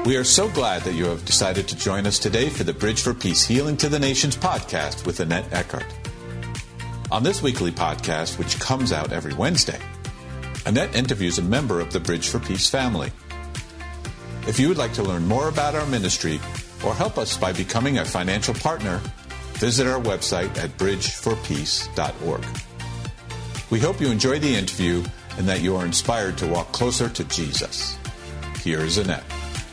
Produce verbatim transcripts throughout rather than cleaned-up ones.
We are so glad that you have decided to join us today for the Bridge for Peace Healing to the Nations podcast with Annette Eckhart. On this weekly podcast, which comes out every Wednesday, Annette interviews a member of the Bridge for Peace family. If you would like to learn more about our ministry or help us by becoming a financial partner, visit our website at bridge for peace dot org. We hope you enjoy the interview and that you are inspired to walk closer to Jesus. Here is Annette.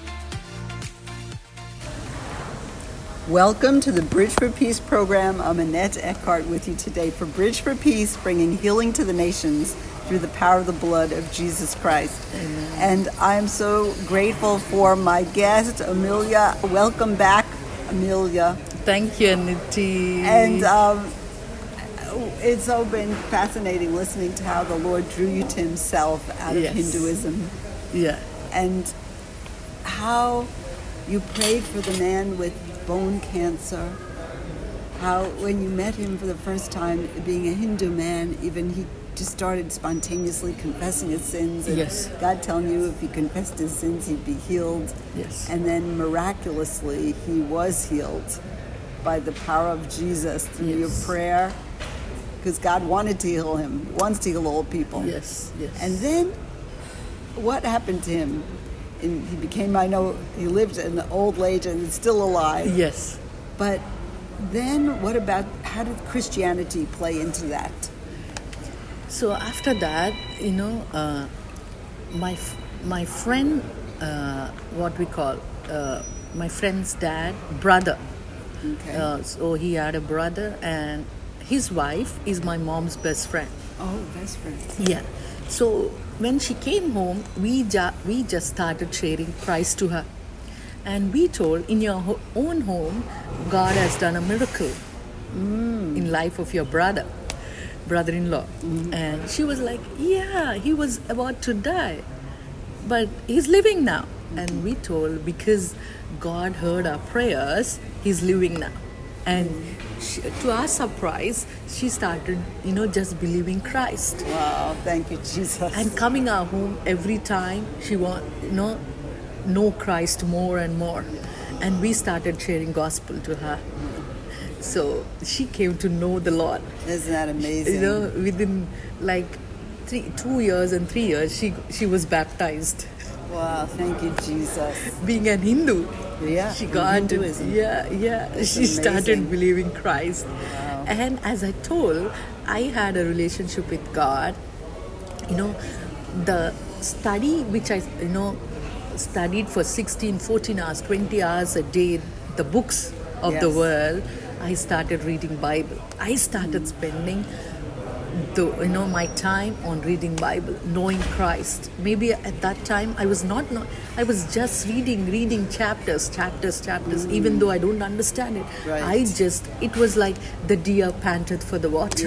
Welcome to the Bridge for Peace program. I'm Annette Eckhart with you today for Bridge for Peace, bringing healing to the nations through the power of the blood of Jesus Christ. Amen. And I'm so grateful for my guest, Amelia. Welcome back, Amelia. Thank you, Aniti. And um, it's so been fascinating listening to how the Lord drew you to himself out of yes. Hinduism. Yeah. And how you prayed for the man with bone cancer. How when you met him for the first time, being a Hindu man, even he just started spontaneously confessing his sins. And yes. God telling you if he confessed his sins, he'd be healed. Yes. And then miraculously, he was healed by the power of Jesus through yes. your prayer. Because God wanted to heal him, wants to heal all people. Yes, yes. And then what happened to him? And he became, I know, he lived in old age and is still alive. Yes. But then what about, how did Christianity play into that? So after that, you know, uh, my my friend, uh, what we call, uh, my friend's dad, brother. Okay. Uh, so he had a brother and his wife is my mom's best friend. Oh, best friend. Yeah. So when she came home, we ju- we just started sharing Christ to her. And we told, in your ho- own home, God has done a miracle mm. in life of your brother, brother-in-law. Mm-hmm. And she was like, yeah, he was about to die, but he's living now. Mm-hmm. And we told, because God heard our prayers, he's living now. And she, to our surprise, she started, you know, just believing Christ. Wow, thank you, Jesus. And coming our home every time, she want, you know, know Christ more and more. And we started sharing gospel to her. So she came to know the Lord. Isn't that amazing? You know, within like three, two years and three years, she she was baptized. Wow, thank you, Jesus. Being an Hindu. Yeah, she got Hinduism. Yeah, yeah. That's she amazing. Started believing Christ. Wow. And as I told, I had a relationship with God. You know, the study which I, you know, studied for sixteen, fourteen hours, twenty hours a day, the books of yes. the world, I started reading Bible. I started mm. spending the, you know, my time on reading Bible, knowing Christ. Maybe at that time I was not, not I was just reading, reading chapters, chapters, chapters, mm. even though I don't understand it. Right. I just, it was like the deer panted for the water.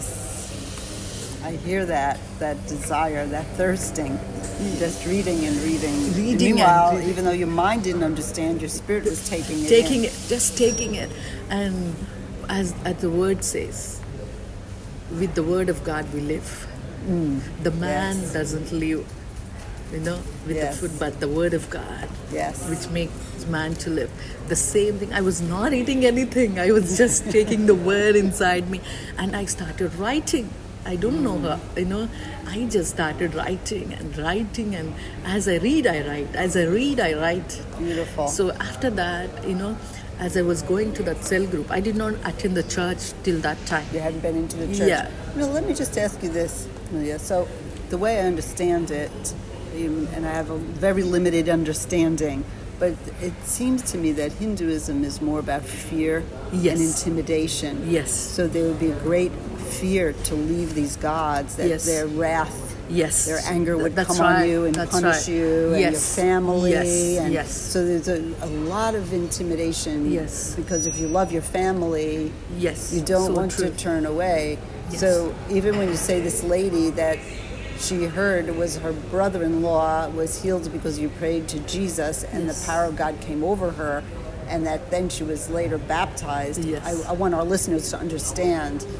Yes. I hear that, that desire, that thirsting, mm. just reading and reading. Reading and meanwhile, and reading. Even though your mind didn't understand, your spirit was taking it Taking in. it, just taking it. And as, as the word says, with the word of God we live. Mm. The man yes. doesn't live, you know, with yes. the food, but the word of God, yes. which makes man to live. The same thing. I was not eating anything. I was just taking the word inside me, and I started writing. I don't mm. know her, you know. I just started writing and writing, and as I read, I write. As I read, I write. Beautiful. So after that, you know, as I was going to that cell group, I did not attend the church till that time. You hadn't been into the church? Yeah. No, let me just ask you this, Amelia. So the way I understand it, and I have a very limited understanding, but it seems to me that Hinduism is more about fear yes. and intimidation. Yes. So there would be a great fear to leave these gods, that yes. their wrath, yes. their anger would That's come right. on you and That's punish right. you and yes. your family. Yes. And yes. so there's a, a lot of intimidation. Yes. Because if you love your family, yes. you don't so want true. to turn away. Yes. So even when you say this lady that she heard was her brother-in-law was healed because you prayed to Jesus and yes. the power of God came over her, and that then she was later baptized. Yes. I, I want our listeners to understand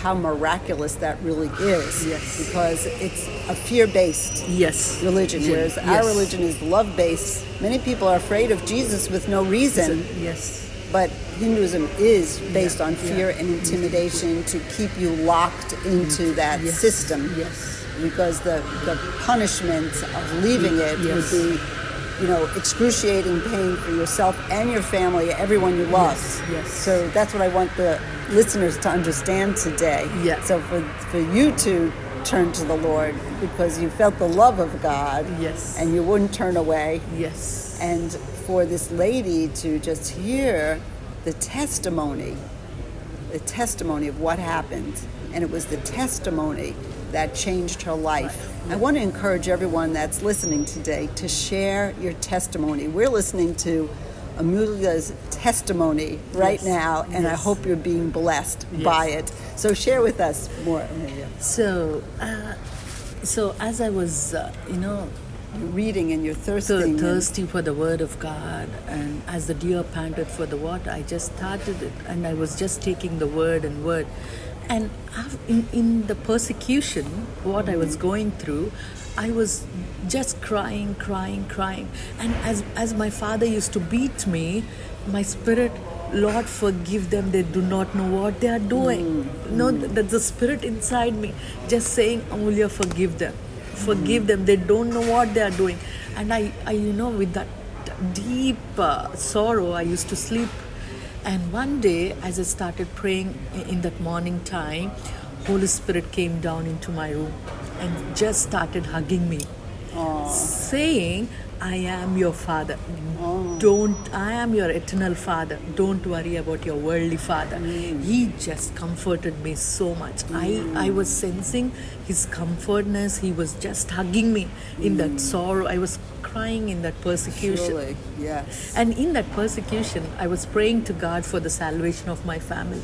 how miraculous that really is. Yes. Because it's a fear-based Yes. religion, whereas Yes. our religion is love-based. Many people are afraid of Jesus with no reason, Yes. but Hinduism is based Yeah, on fear yeah. and intimidation to keep you locked into that Yes. system. Yes. Because the, the punishment of leaving it Yes. would be, you know, excruciating pain for yourself and your family, everyone you love. Yes, yes. So that's what I want the listeners to understand today. Yeah. So for, for you to turn to the Lord because you felt the love of God. Yes. And you wouldn't turn away. Yes. And for this lady to just hear the testimony, the testimony of what happened. And it was the testimony that changed her life. I want to encourage everyone that's listening today to share your testimony. We're listening to Amulya's testimony right Yes. now, and I Yes. hope you're being blessed Yes. by it. So share with us more, Amelia. So, uh, so as I was, uh, you know, You're reading and you're so thirsting. thirsty for the word of God, and as the deer panted for the water, I just started it, and I was just taking the word and word. And af- in, in the persecution, what I was going through, I was just crying, crying, crying. And as as my father used to beat me, my spirit, Lord, forgive them. They do not know what they are doing. No, that's the spirit inside me, just saying, Amulya, forgive them. Forgive them. They don't know what they are doing. And I, I you know, with that deep uh, sorrow, I used to sleep. And one day, as I started praying in that morning time, Holy Spirit came down into my room and just started hugging me, saying, I am your father. Don't, I am your eternal father. Don't worry about your worldly father. He just comforted me so much. I, I was sensing his comfortness. He was just hugging me in that sorrow. I was crying in that persecution. Surely, yes. And in that persecution, I was praying to God for the salvation of my family.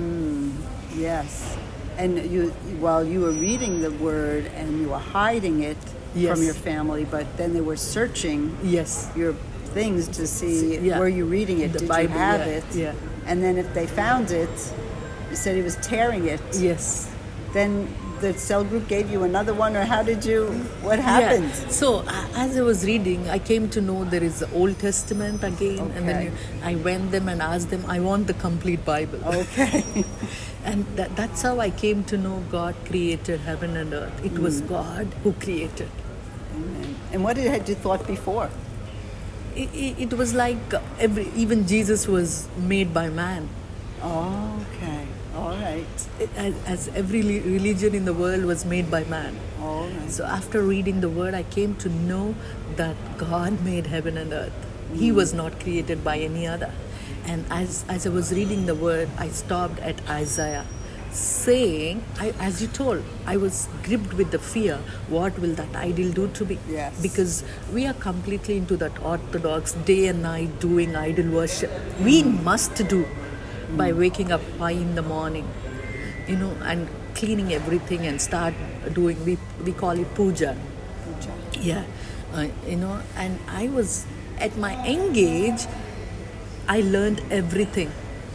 Yes. And you, while you were reading the word and you were hiding it Yes. from your family, but then they were searching Yes. your things to see Yeah. were you reading it, The did Bible, you have yeah, it? yeah. And then if they found it, you said he was tearing it. Yes. Then the cell group gave you another one, or how did you, what happened? Yeah. So uh, as I was reading, I came to know there is the Old Testament again, and then Okay. you, I went them and asked them, I want the complete Bible. Okay. And that, that's how I came to know God created heaven and earth. It was God who created. Amen. And what had you thought before? It, it, it was like uh, every, even Jesus was made by man. Oh, okay. All right. As, as every li- religion in the world was made by man. All right. So after reading the word, I came to know that God made heaven and earth. He was not created by any other. And as, as I was reading the word, I stopped at Isaiah, saying, I, as you told, I was gripped with the fear. What will that idol do to me? Yes. Because we are completely into that orthodox day and night doing idol worship. We must do by waking up five in the morning, you know, and cleaning everything and start doing, we, we call it puja. Puja. Yeah, uh, you know, and I was, at my young age, I learned everything.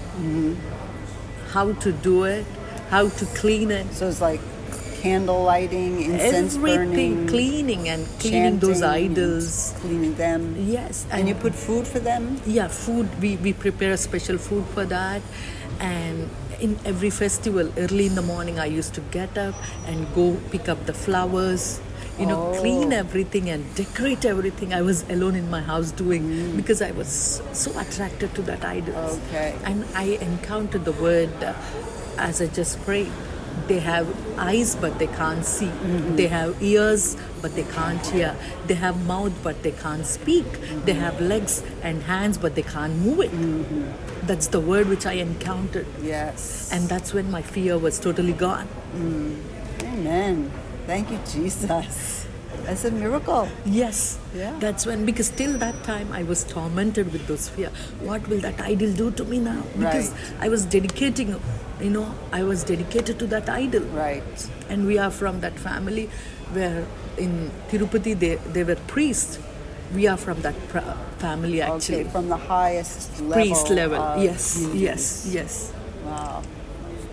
How to do it, how to clean it. So it's like candle lighting, incense Everything, burning, cleaning and cleaning those chanting, idols. cleaning them. Yes. And you put food for them? Yeah, food, we, we prepare a special food for that. And in every festival, early in the morning, I used to get up and go pick up the flowers, you know, Oh. clean everything and decorate everything. I was alone in my house doing because I was so attracted to that idol. Okay. And I encountered the word uh, as I just prayed. They have eyes but they can't see. Mm-hmm. They have ears but they can't hear. They have mouth but they can't speak. Mm-hmm. They have legs and hands but they can't move it. Mm-hmm. That's the word which I encountered. Yes. And that's when my fear was totally gone. Amen. Thank you, Jesus. That's a miracle. Yes. Yeah. That's when, because till that time I was tormented with those fear. What will that idol do to me now? Because Right. I was dedicating, you know, I was dedicated to that idol. Right. And we are from that family where in Tirupati they, they were priests. We are from that pra- family actually. Okay, from the highest level. Priest level. of Yes, Hindus. yes, yes. Wow.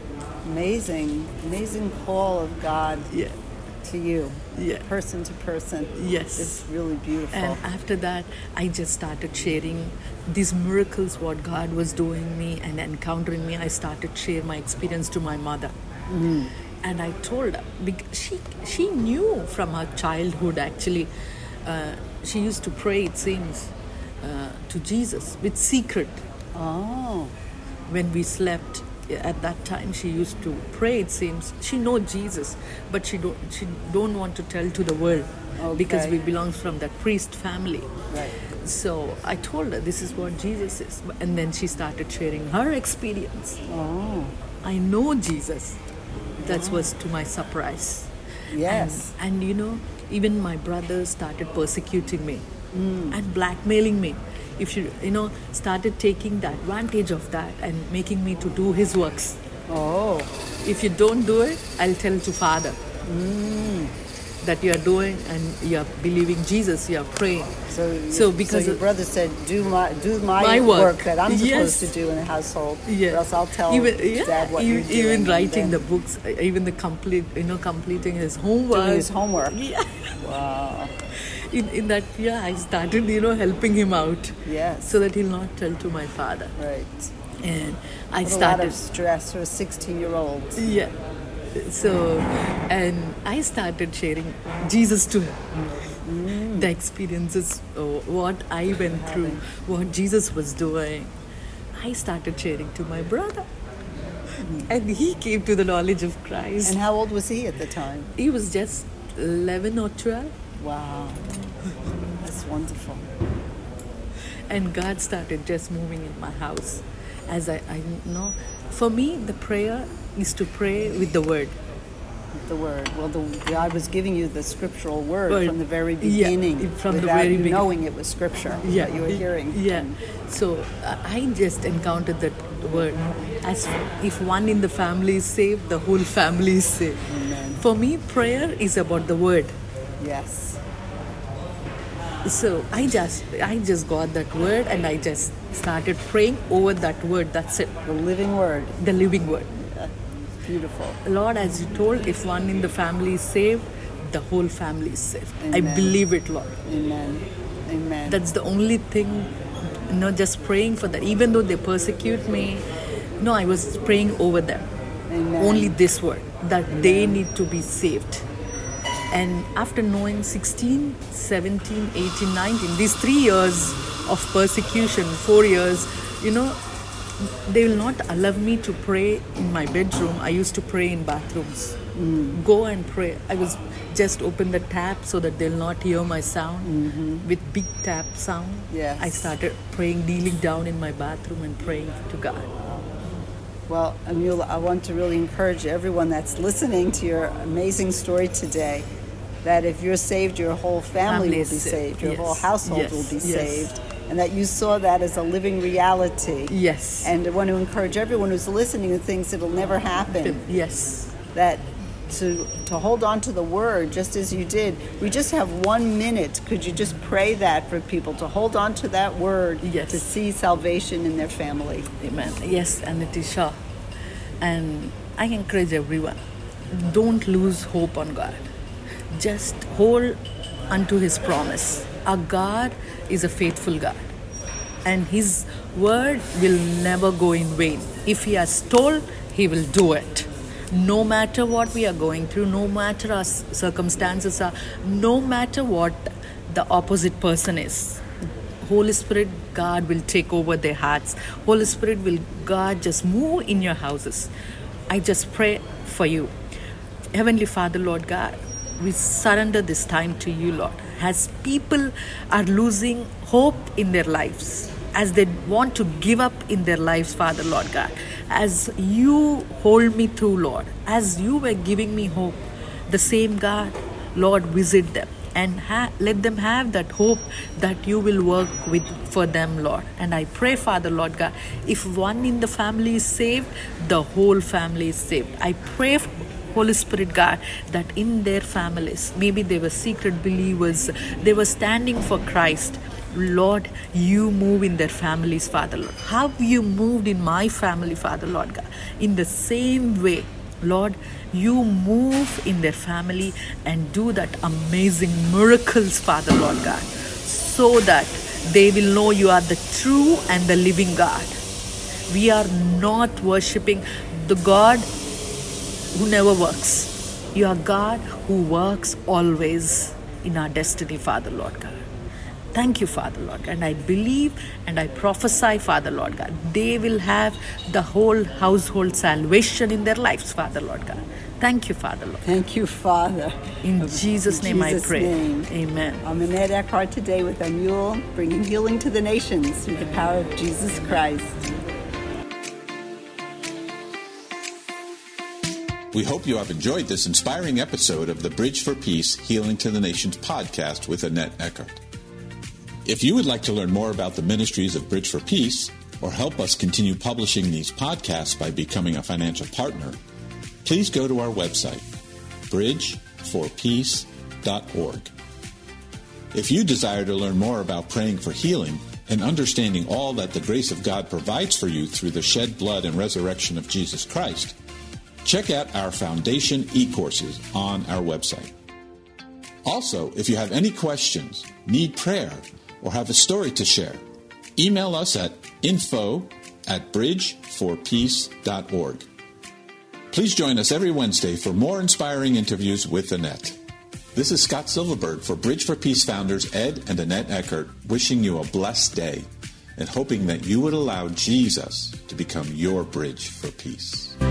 Amazing, amazing call of God Yeah. to you, Yeah. person to person. Yes. It's really beautiful. And after that, I just started sharing these miracles, what God was doing me and encountering me. I started share my experience to my mother. Mm-hmm. And I told her, because she, she knew from her childhood actually, uh, she used to pray, it seems, uh, to Jesus with secret. Oh. When we slept at that time, she used to pray, it seems. She know Jesus, but she don't she don't want to tell to the world. Okay. Because we belong from that priest family. Right. So I told her this is what Jesus is, and then she started sharing her experience. Oh. I know Jesus. That was to my surprise. Yes. And, and you know, even my brothers started persecuting me Mm. and blackmailing me. If you, you know, started taking the advantage of that and making me to do his works. Oh. If you don't do it, I'll tell to Father Mm. that you are doing and you are believing Jesus, you are praying. So, you, So because so your of- brother said, "Do my do my, My work. that I'm supposed Yes. to do in the household, Yeah. or else I'll tell even, yeah, Dad what even, you're doing." even and writing the then books, uh, even the complete, you know, completing his homework. doing his homework. Yeah. Wow. In, in that, yeah, I started, you know, helping him out Yes. so that he'll not tell to my father. Right. And I What a lot started, of stress for a sixteen-year-old. yeah. So, and I started sharing Jesus to him. Mm. The experiences, uh, what I went through, what Jesus was doing. I started sharing to my brother. And he came to the knowledge of Christ. And how old was he at the time? He was just eleven or twelve. Wow. That's wonderful. And God started just moving in my house. As I, I know, for me, the prayer is to pray with the word. The word. Well, the, God was giving you the scriptural word, Word. from the very Yeah, beginning, from the without very you beginning. knowing it was scripture that you were hearing. Yeah. So uh, I just encountered that word. As if one in the family is saved, the whole family is saved. Amen. For me, prayer is about the word. Yes. So I just, I just got that word and I just started praying over that word. That's it. The living word. The living word. Beautiful. Lord, as you told, if one in the family is saved, the whole family is saved. I Amen. believe it, Lord. Amen. Amen. That's the only thing, not just praying for that. Even though they persecute me, no, I was praying over them. Amen. Only this word, that they need to be saved. And after knowing sixteen, seventeen, eighteen, nineteen, these three years of persecution, four years, you know, they will not allow me to pray in my bedroom. I used to pray in bathrooms. Mm. Go and pray. I was just open the tap so that they'll not hear my sound. Mm-hmm. With big tap sound, Yes. I started praying, kneeling down in my bathroom and praying to God. Well, Amula, I want to really encourage everyone that's listening to your amazing story today, that if you're saved, your whole family, Family will be is saved. saved, your Yes. whole household Yes. will be Yes. saved, and that you saw that as a living reality. Yes. And I want to encourage everyone who's listening who thinks it'll never happen, Yes. that to to hold on to the word just as you did. We just have one minute. Could you just pray that for people to hold on to that word, Yes. to see salvation in their family? Amen. Yes, and it is sure. And I encourage everyone, don't lose hope on God. Just hold unto His promise. Our God is a faithful God. And His word will never go in vain. If He has told, He will do it. No matter what we are going through, no matter our circumstances are, no matter what the opposite person is, Holy Spirit, God will take over their hearts. Holy Spirit will, God, just move in your houses. I just pray for you. Heavenly Father, Lord God, we surrender this time to you, Lord. As people are losing hope in their lives, as they want to give up in their lives, Father, Lord God, as you hold me through, Lord, as you were giving me hope, the same God, Lord, visit them and ha- let them have that hope that you will work with for them, Lord. And I pray, Father, Lord God, if one in the family is saved, the whole family is saved. I pray, Holy Spirit, God, that in their families, maybe they were secret believers, they were standing for Christ. Lord, you move in their families, Father, Lord. How you moved in my family, Father, Lord God. In the same way, Lord, you move in their family and do that amazing miracles, Father, Lord God, so that they will know you are the true and the living God. We are not worshipping the God who never works. You are God who works always in our destiny, Father, Lord God. Thank you, Father, Lord God. And I believe and I prophesy, Father, Lord God, they will have the whole household salvation in their lives, Father, Lord God. Thank you, Father, Lord. Thank you, Father. In Jesus' name Jesus' I pray. Name. Amen. I'm Annette Eckhart today with Amul, bringing healing to the nations through the power of Jesus Christ. We hope you have enjoyed this inspiring episode of the Bridge for Peace Healing to the Nations podcast with Annette Eckhart. If you would like to learn more about the ministries of Bridge for Peace or help us continue publishing these podcasts by becoming a financial partner, please go to our website, bridge for peace dot org. If you desire to learn more about praying for healing and understanding all that the grace of God provides for you through the shed blood and resurrection of Jesus Christ, check out our Foundation e-courses on our website. Also, if you have any questions, need prayer, or have a story to share, email us at info at bridge for peace dot org. Please join us every Wednesday for more inspiring interviews with Annette. This is Scott Silverberg for Bridge for Peace founders Ed and Annette Eckhart, wishing you a blessed day and hoping that you would allow Jesus to become your bridge for peace.